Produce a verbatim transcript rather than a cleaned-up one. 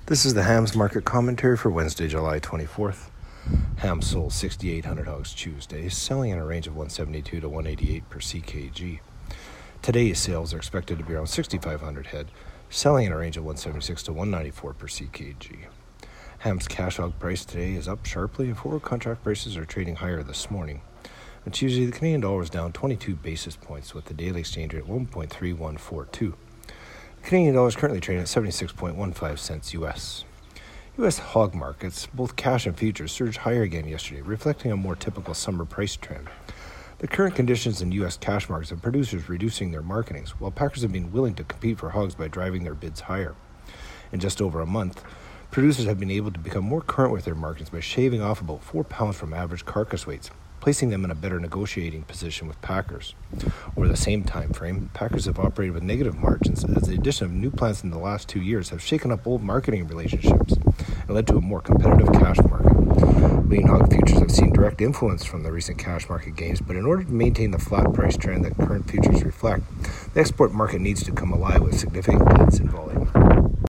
This is the hams market commentary for Wednesday, July twenty-fourth. Hams sold six thousand eight hundred hogs Tuesday, selling in a range of one seventy-two to one eighty-eight per C K G. Today's sales are expected to be around six thousand five hundred head, selling in a range of one seventy-six to one ninety-four per C K G. Hams cash hog price today is up sharply, and forward contract prices are trading higher this morning. On Tuesday, the Canadian dollar was down twenty-two basis points, with the daily exchange rate at one point three one four two. The Canadian dollar is currently trading at seventy-six point one five cents U S. U S hog markets, both cash and futures, surged higher again yesterday, reflecting a more typical summer price trend. The current conditions in U S cash markets have producers reducing their marketings, while packers have been willing to compete for hogs by driving their bids higher. In just over a month, producers have been able to become more current with their marketings by shaving off about four pounds from average carcass weights, placing them in a better negotiating position with packers. Over the same time frame, packers have operated with negative margins as the addition of new plants in the last two years have shaken up old marketing relationships and led to a more competitive cash market. Lean hog futures have seen direct influence from the recent cash market gains, but in order to maintain the flat price trend that current futures reflect, the export market needs to come alive with significant gains in volume.